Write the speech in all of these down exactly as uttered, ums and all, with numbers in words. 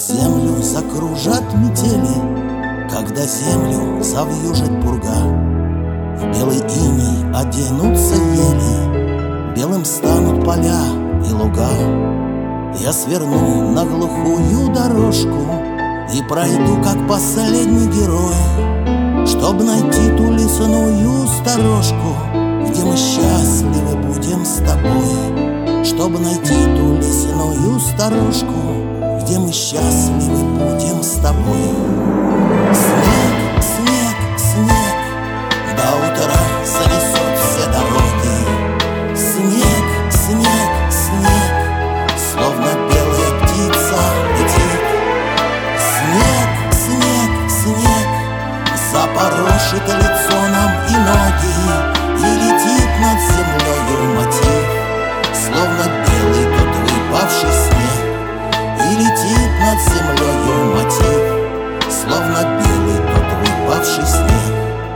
Землю закружат метели, когда землю завьюжит пурга. В белый иней оденутся ели, белым станут поля и луга. Я сверну на глухую дорожку и пройду, как последний герой, чтоб найти ту лесную сторожку, где мы счастливы будем с тобой. Чтоб найти ту лесную сторожку, где мы счастливы будем с тобой. Снег, снег, снег до утра занесет все дороги. Снег, снег, снег, словно белая птица летит. Снег, снег, снег запорошит лицо нам и ноги, и летит над землею мотив, словно белый тот выпавший снег. И летит над землею мотив, словно белый тот выпавший снег.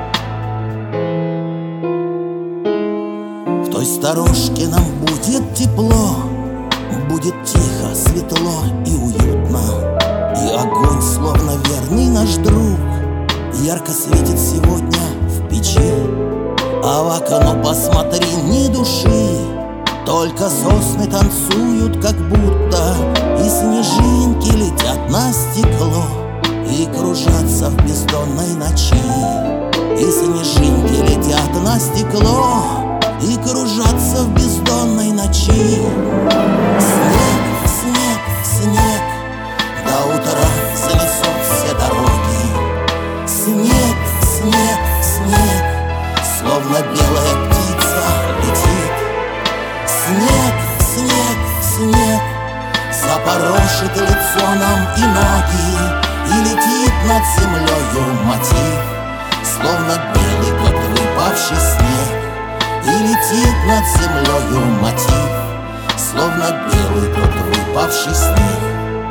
В той сторожке нам будет тепло, будет тихо, светло и уютно. И огонь, словно верный наш друг, ярко светит сегодня в печи. А в окно посмотри, ни души, только сосны танцуют, как будто, и снежинки летят на стекло и кружатся в бездонной ночи. И снежинки летят на стекло и кружатся в бездонной ночи. Снег, снег, снег до утра занесет все дороги. Снег, снег, снег, словно белая птица летит. Снег, снег, снег запорошит лицо нам и ноги, и летит над землею мотив, словно белый тот выпавший снег. И летит над землею мотив, словно белый тот выпавший снег.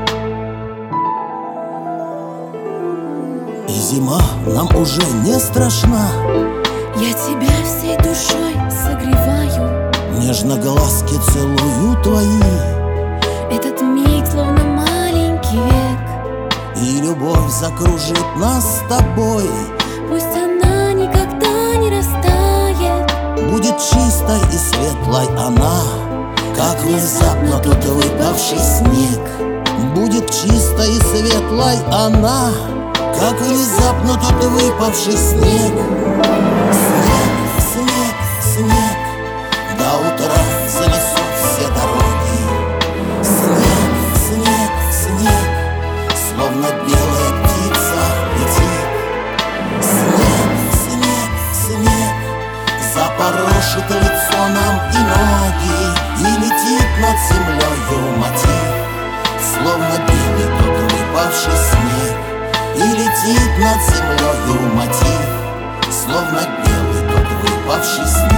И зима нам уже не страшна. Я тебя всей душой согреваю, нежно глазки целую твои. этот миг словно маленький век, и любовь закружит нас с тобой. пусть она никогда не растает. Будет чистой и светлой она, как внезапно тот выпавший снег. Будет чистой и светлой она, как внезапно тот выпавший снег. Снег, снег, снег до утра занесет все дороги. Снег, снег, снег, словно белая птица летит. Снег, снег, снег запорошит лицо нам и ноги, и летит над землею мотив, словно белый тот выпавший снег. И летит над землею мотив, словно белый тот выпавший снег.